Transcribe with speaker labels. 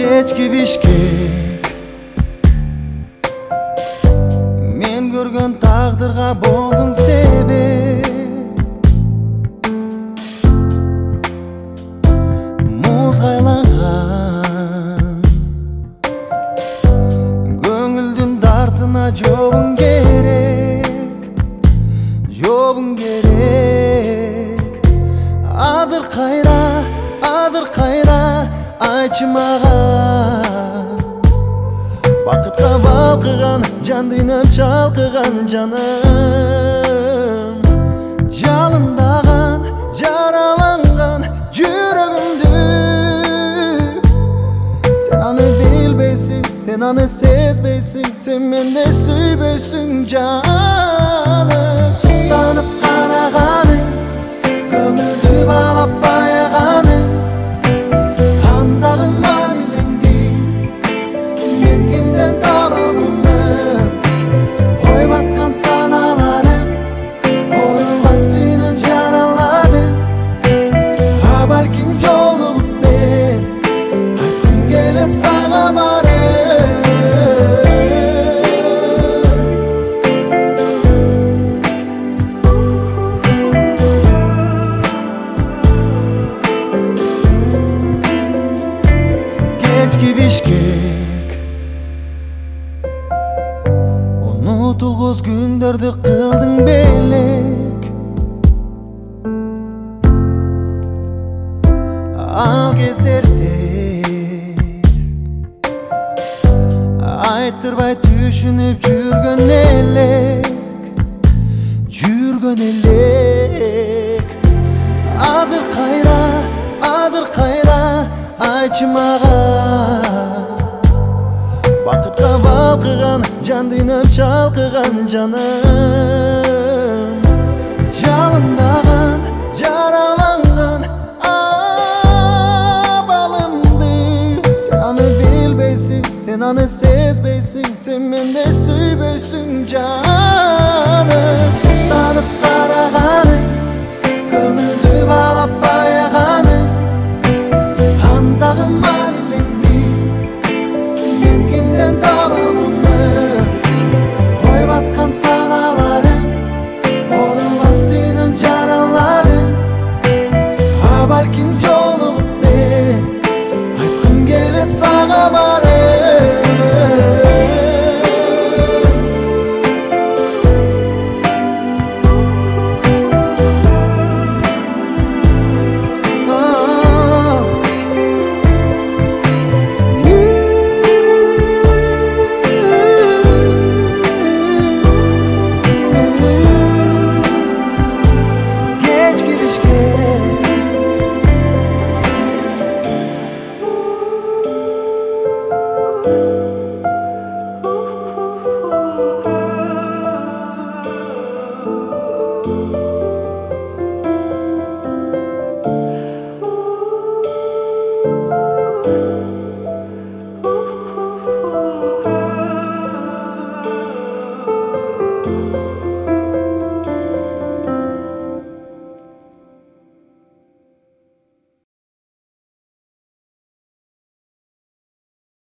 Speaker 1: Kechki Bishkek men ko'rgan taqdirga bo'lding sebep muz qaylangan ko'ngilдің dardına jobun gerek Hazır kayda aytчы мага Бақытқа балқыған жан дүйнөм чалқыған жаным Жалындаған, жараланған жүрөгүмдү Sen аны билбейсиң, sen аны сезбейсиң Sen менде сүйбөйсүң жаным Суктанып караганың көңүлдү балап баяганың Андагы мамилеңди мен кимден табалымын Ой баскан саналарым орулбас дүйнөм жаралады А балким жолугуп бер айткым келет сага барып Kechki Bishkek Unutulguz günlerdi kıldың belek Al кездерде Айттырбай түшүнүп жүргөн элек Азыр кайда айтчы мага Бақытқа балқыған жан дүйнөм чалқыған жаным